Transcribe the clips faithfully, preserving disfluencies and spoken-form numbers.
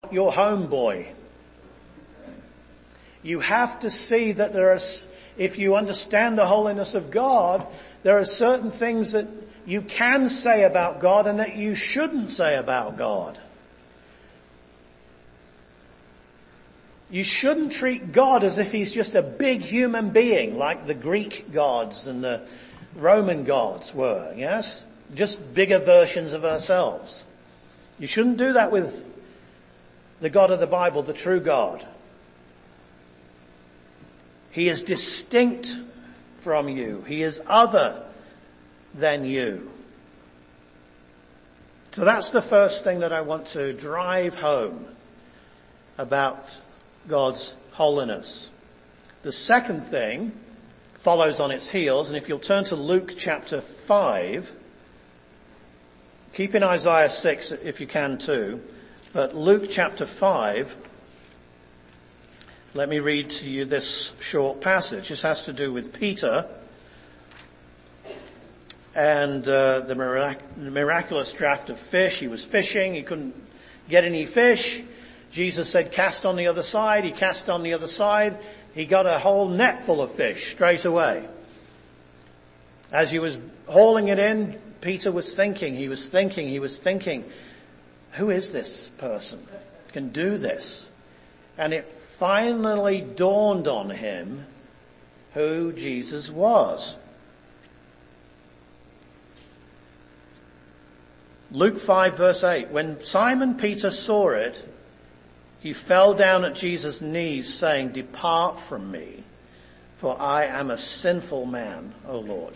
your homeboy. You have to see that there are, if you understand the holiness of God, there are certain things that you can say about God and that you shouldn't say about God. You shouldn't treat God as if he's just a big human being like the Greek gods and the Roman gods were, yes? Just bigger versions of ourselves. You shouldn't do that with the God of the Bible, the true God. He is distinct from you. He is other than you. So that's the first thing that I want to drive home about God's holiness. The second thing follows on its heels, and if you'll turn to Luke chapter five, keep in Isaiah six if you can too, but Luke chapter five, let me read to you this short passage. This has to do with Peter and uh, the mirac- miraculous draught of fish. He was fishing, he couldn't get any fish. Jesus said, cast on the other side. He cast on the other side. He got a whole net full of fish straight away. As he was hauling it in, Peter was thinking, he was thinking, he was thinking, who is this person who can do this? And it finally dawned on him who Jesus was. Luke five verse eight, when Simon Peter saw it, he fell down at Jesus' knees saying, depart from me, for I am a sinful man, O Lord.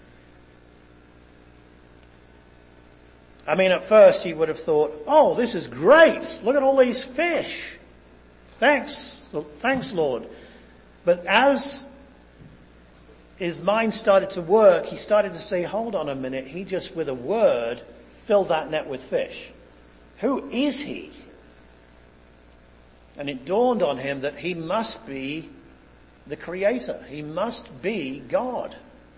I mean, at first he would have thought, oh, this is great. Look at all these fish. Thanks. Thanks, Lord. But as his mind started to work, he started to say, hold on a minute. He just, with a word, filled that net with fish. Who is he? And it dawned on him that he must be the Creator. He must be God.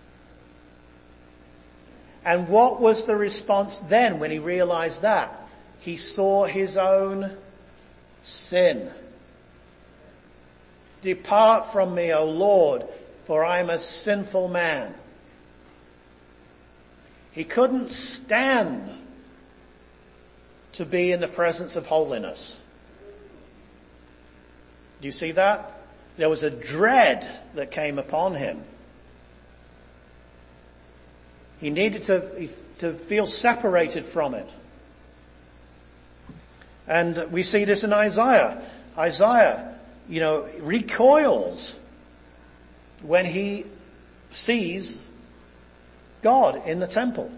And what was the response then when he realized that? He saw his own sin. Depart from me, O Lord, for I am a sinful man. He couldn't stand to be in the presence of holiness. Do you see that? There was a dread that came upon him. He needed to, to feel separated from it. And we see this in Isaiah. Isaiah, you know, recoils when he sees God in the temple.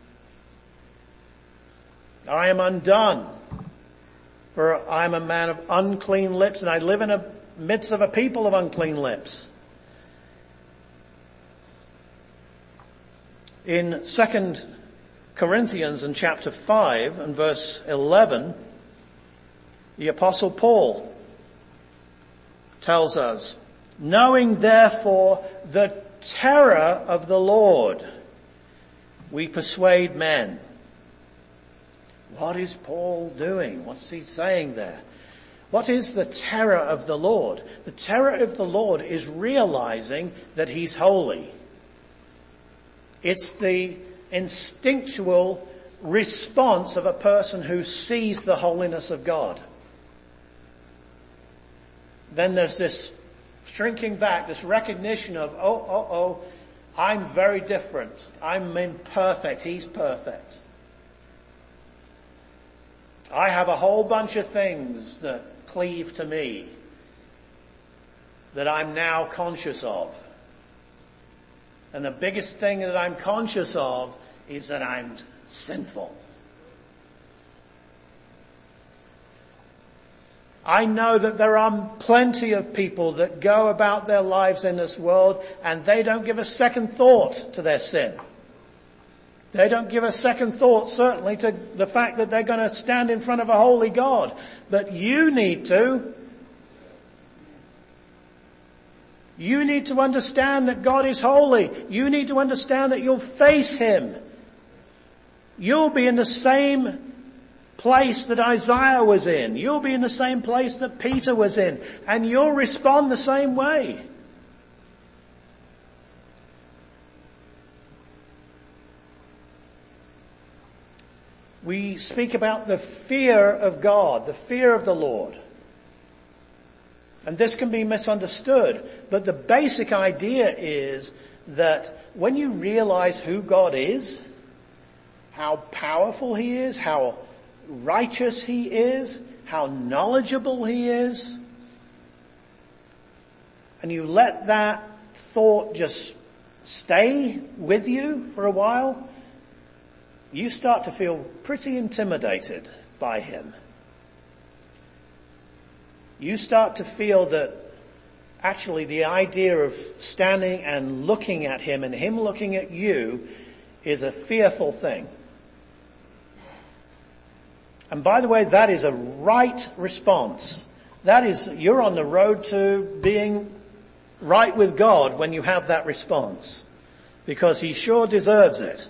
I am undone, for I am a man of unclean lips, and I live in the midst of a people of unclean lips. In Second Corinthians in chapter five and verse eleven, the Apostle Paul tells us, knowing therefore the terror of the Lord, we persuade men. What is Paul doing? What's he saying there? What is the terror of the Lord? The terror of the Lord is realizing that he's holy. It's the instinctual response of a person who sees the holiness of God. Then there's this shrinking back, this recognition of, oh, oh, oh, I'm very different. I'm imperfect. He's perfect. I have a whole bunch of things that cleave to me that I'm now conscious of. And the biggest thing that I'm conscious of is that I'm sinful. I know that there are plenty of people that go about their lives in this world and they don't give a second thought to their sin. They don't give a second thought, certainly, to the fact that they're going to stand in front of a holy God. But you need to. You need to understand that God is holy. You need to understand that you'll face Him. You'll be in the same place that Isaiah was in. You'll be in the same place that Peter was in, and you'll respond the same way. We speak about the fear of God, the fear of the Lord. And this can be misunderstood, but the basic idea is that when you realize who God is, how powerful he is, how righteous he is, how knowledgeable he is, and you let that thought just stay with you for a while, you start to feel pretty intimidated by him. You start to feel that actually the idea of standing and looking at him and him looking at you is a fearful thing. And by the way, that is a right response. That is, you're on the road to being right with God when you have that response, because he sure deserves it.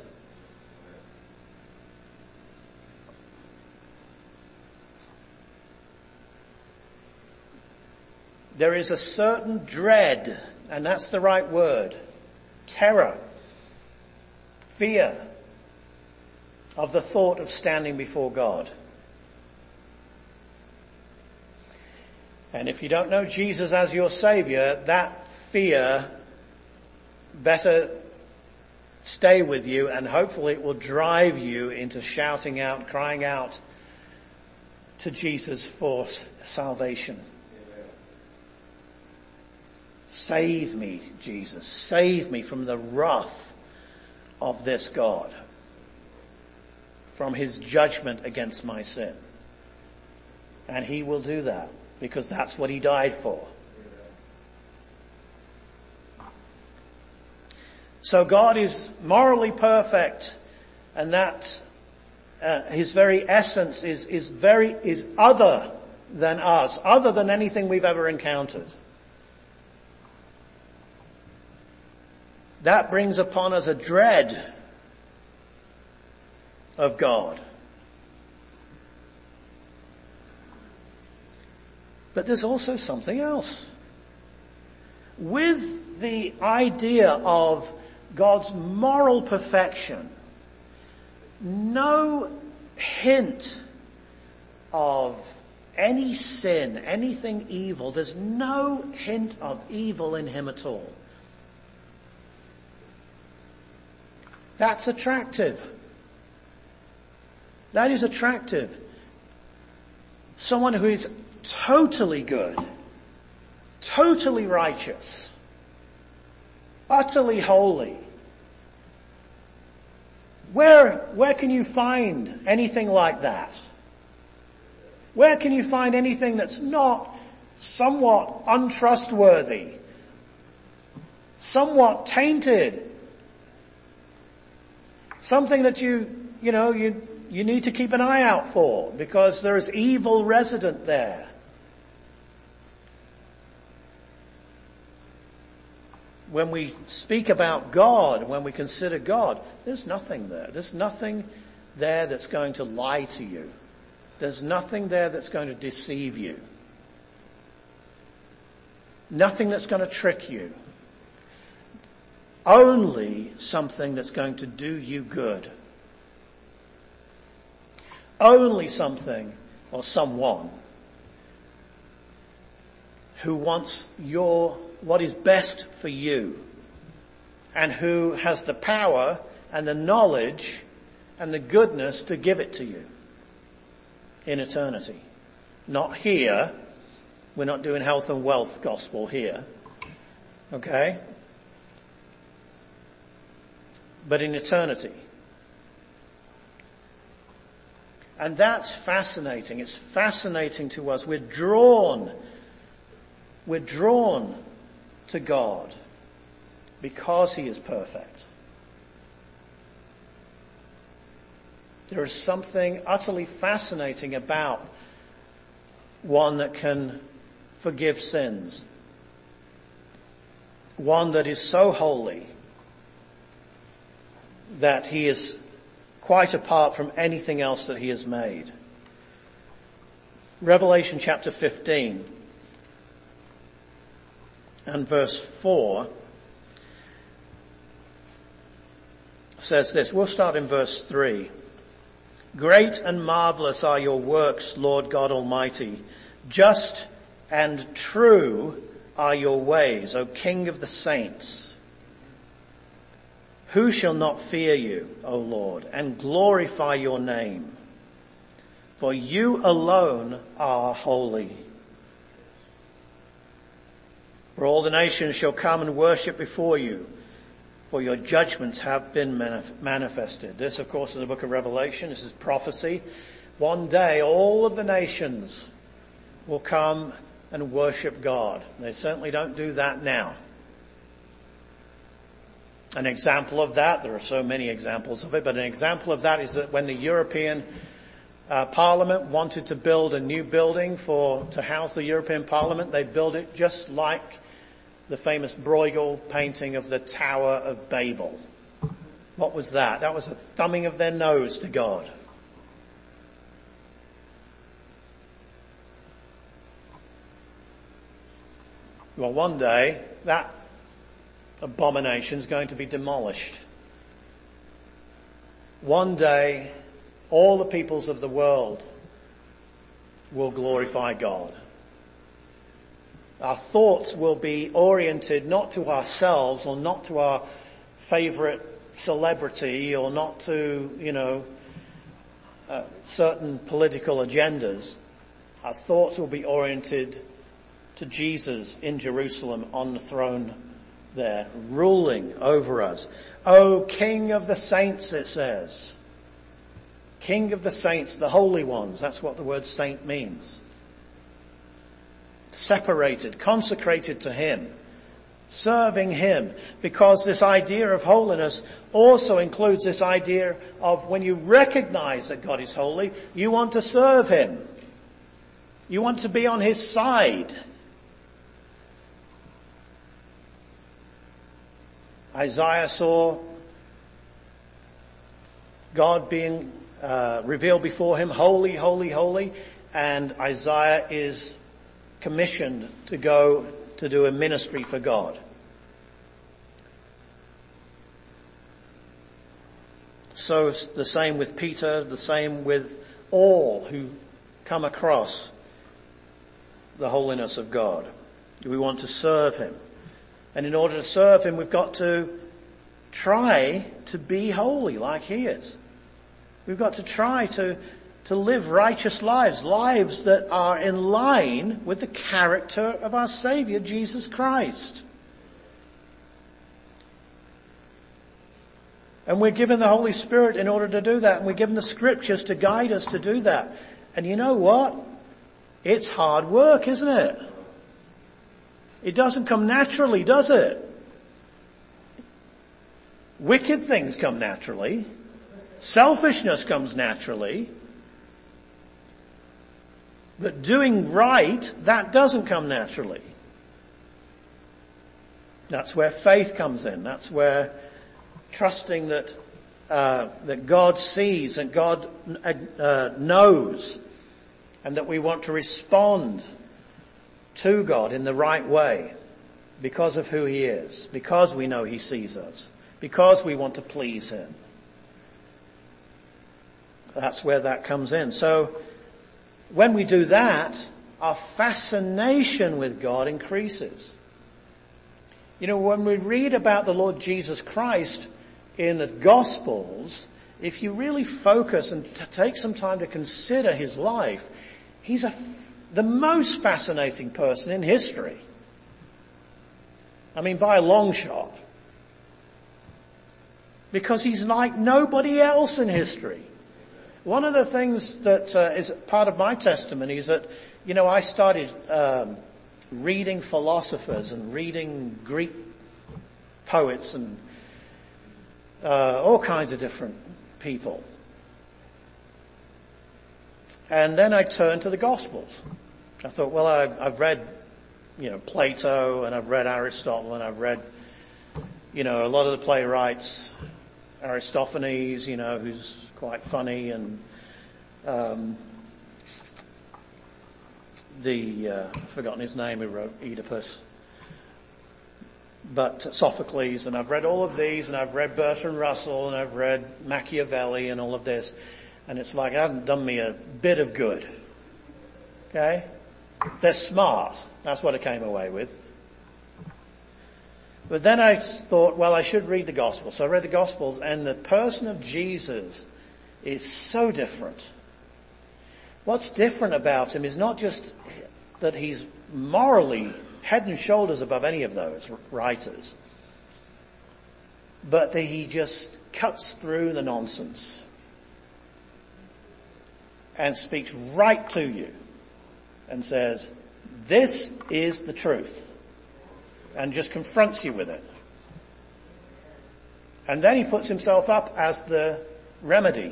There is a certain dread, and that's the right word, terror, fear of the thought of standing before God. And if you don't know Jesus as your Savior, that fear better stay with you, and hopefully it will drive you into shouting out, crying out to Jesus for salvation. Save me, Jesus. Save me from the wrath of this God, from his judgment against my sin. And he will do that, because that's what he died for. So God is morally perfect, and that uh, his very essence is is very is other than us, other than anything we've ever encountered. That brings upon us a dread of God. But there's also something else. With the idea of God's moral perfection, no hint of any sin, anything evil, there's no hint of evil in him at all. That's attractive. That is attractive. Someone who is totally good, totally righteous, utterly holy. Where, where can you find anything like that? Where can you find anything that's not somewhat untrustworthy, somewhat tainted? Something that you, you know, you, you need to keep an eye out for, because there is evil resident there. When we speak about God, when we consider God, there's nothing there. There's nothing there that's going to lie to you. There's nothing there that's going to deceive you. Nothing that's going to trick you. Only something that's going to do you good. Only something or someone who wants your, what is best for you, and who has the power and the knowledge and the goodness to give it to you in eternity. Not here. We're not doing health and wealth gospel here. Okay? But in eternity. And that's fascinating. It's fascinating to us. We're drawn, we're drawn to God because he is perfect. There is something utterly fascinating about one that can forgive sins. One that is so holy that he is quite apart from anything else that he has made. Revelation chapter fifteen and verse four says this. We'll start in verse three. Great and marvelous are your works, Lord God Almighty. Just and true are your ways, O King of the saints. Who shall not fear you, O Lord, and glorify your name? For you alone are holy. For all the nations shall come and worship before you, for your judgments have been manif- manifested. This, of course, is the book of Revelation. This is prophecy. One day, all of the nations will come and worship God. They certainly don't do that now. An example of that, there are so many examples of it, but an example of that is that when the European uh, Parliament wanted to build a new building for to house the European Parliament, they built it just like the famous Bruegel painting of the Tower of Babel. What was that? That was a thumbing of their nose to God. Well, one day, that abomination is going to be demolished. One day, all the peoples of the world will glorify God. Our thoughts will be oriented not to ourselves or not to our favorite celebrity or not to, you know, uh, certain political agendas. Our thoughts will be oriented to Jesus in Jerusalem on the throne there, ruling over us. O King of the saints, it says. King of the saints, the holy ones. That's what the word saint means. Separated, consecrated to him, serving him, because this idea of holiness also includes this idea of when you recognize that God is holy, you want to serve him. You want to be on his side. Isaiah saw God being uh, revealed before him, holy, holy, holy, and Isaiah is commissioned to go to do a ministry for God. So it's the same with Peter, the same with all who come across the holiness of God. We want to serve him. And in order to serve him, we've got to try to be holy like he is. We've got to try to, to live righteous lives, lives that are in line with the character of our Savior, Jesus Christ. And we're given the Holy Spirit in order to do that, and we're given the Scriptures to guide us to do that. And you know what? It's hard work, isn't it? It doesn't come naturally, does it? Wicked things come naturally. Selfishness comes naturally. But doing right, that doesn't come naturally. That's where faith comes in. That's where trusting that uh, that God sees and God uh, knows, and that we want to respond to God in the right way because of who he is, because we know he sees us, because we want to please him. That's where that comes in. So when we do that, our fascination with God increases. You know, when we read about the Lord Jesus Christ in the Gospels, if you really focus and t- take some time to consider his life, he's a the most fascinating person in history. I mean, by a long shot. Because he's like nobody else in history. One of the things that uh, is part of my testimony is that, you know, I started um, reading philosophers and reading Greek poets and uh, all kinds of different people. And then I turned to the Gospels. I thought, well, I, I've read, you know, Plato, and I've read Aristotle, and I've read, you know, a lot of the playwrights, Aristophanes, you know, who's quite funny, and um, the, uh, I've forgotten his name who wrote Oedipus, but Sophocles, and I've read all of these, and I've read Bertrand Russell, and I've read Machiavelli and all of this, and it's like it hasn't done me a bit of good. Okay? They're smart. That's what I came away with. But then I thought, well, I should read the Gospels. So I read the Gospels, and the person of Jesus is so different. What's different about him is not just that he's morally head and shoulders above any of those writers, but that he just cuts through the nonsense and speaks right to you and says, this is the truth, and just confronts you with it. And then he puts himself up as the remedy.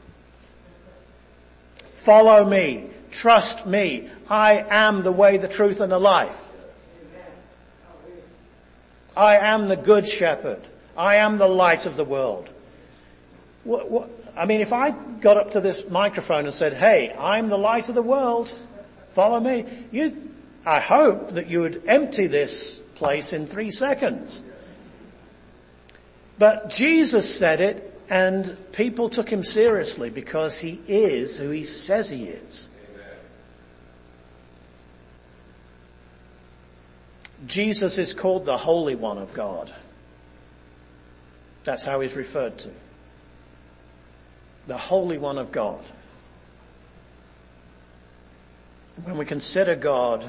Follow me. Trust me. I am the way, the truth, and the life. I am the good shepherd. I am the light of the world. What, what, I mean, if I got up to this microphone and said, hey, I'm the light of the world, follow me, you, I hope that you would empty this place in three seconds. But Jesus said it, and people took him seriously because he is who he says he is. Jesus is called the Holy One of God. That's how he's referred to. The Holy One of God. When we consider God,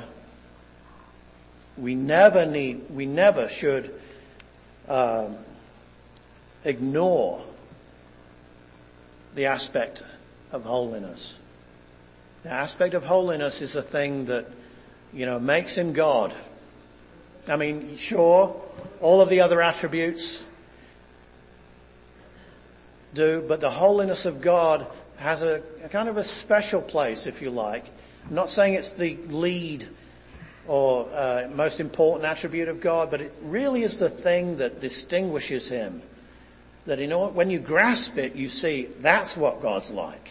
we never need, we never should uh, ignore the aspect of holiness. The aspect of holiness is a thing that, you know, makes him God. I mean, sure, all of the other attributes do, but the holiness of God has a, a kind of a special place, if you like. I'm not saying it's the lead or uh, most important attribute of God, but it really is the thing that distinguishes him. That, you know, when you grasp it, you see that's what God's like.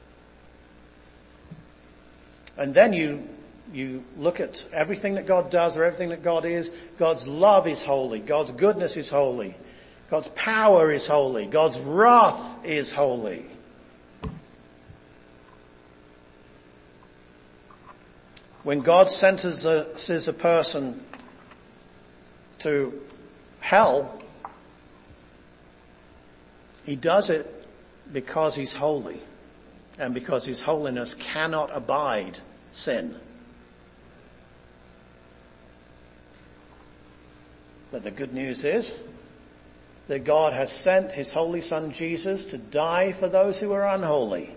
And then you you look at everything that God does or everything that God is. God's love is holy. God's goodness is holy. God's power is holy. God's wrath is holy. When God sentences a person to hell, he does it because he's holy and because his holiness cannot abide sin. But the good news is that God has sent his holy Son Jesus to die for those who are unholy.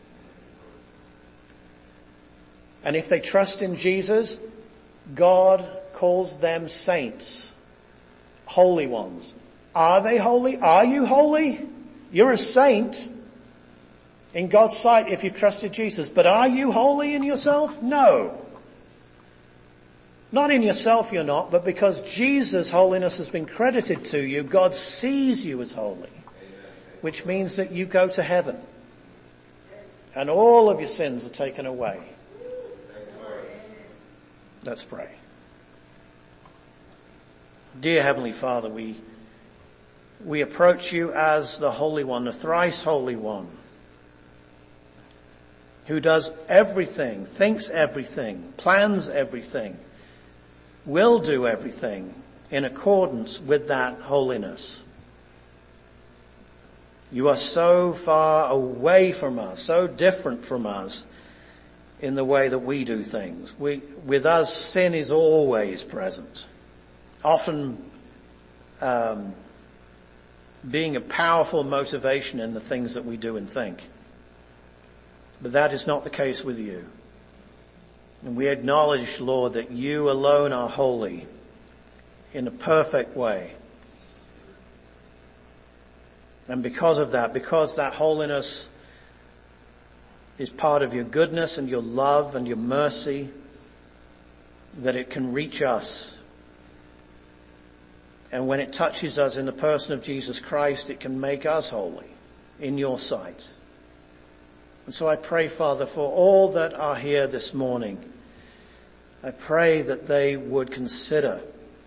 And if they trust in Jesus, God calls them saints, holy ones. Are they holy? Are you holy? You're a saint in God's sight if you've trusted Jesus. But are you holy in yourself? No. Not in yourself you're not, but because Jesus' holiness has been credited to you, God sees you as holy, which means that you go to heaven and all of your sins are taken away. Let's pray. Dear Heavenly Father, we we approach you as the Holy One, the thrice Holy One, who does everything, thinks everything, plans everything, will do everything in accordance with that holiness. You are so far away from us, so different from us in the way that we do things. We, with us, sin is always present, often um, being a powerful motivation in the things that we do and think. But that is not the case with you. And we acknowledge, Lord, that you alone are holy in a perfect way. And because of that, because that holiness is part of your goodness and your love and your mercy, that it can reach us. And when it touches us in the person of Jesus Christ, it can make us holy in your sight. And so I pray, Father, for all that are here this morning I pray that they would consider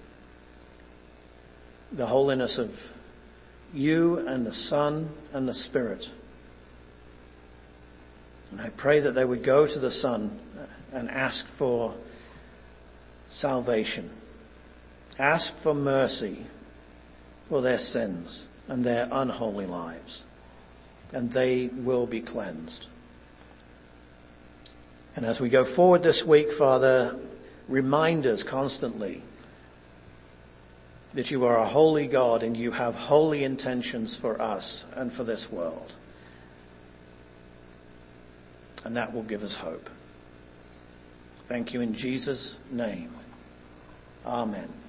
the holiness of you and the Son and the Spirit. And I pray that they would go to the Son and ask for salvation. Ask for mercy for their sins and their unholy lives. And they will be cleansed. And as we go forward this week, Father, remind us constantly that you are a holy God and you have holy intentions for us and for this world. And that will give us hope. Thank you in Jesus' name. Amen.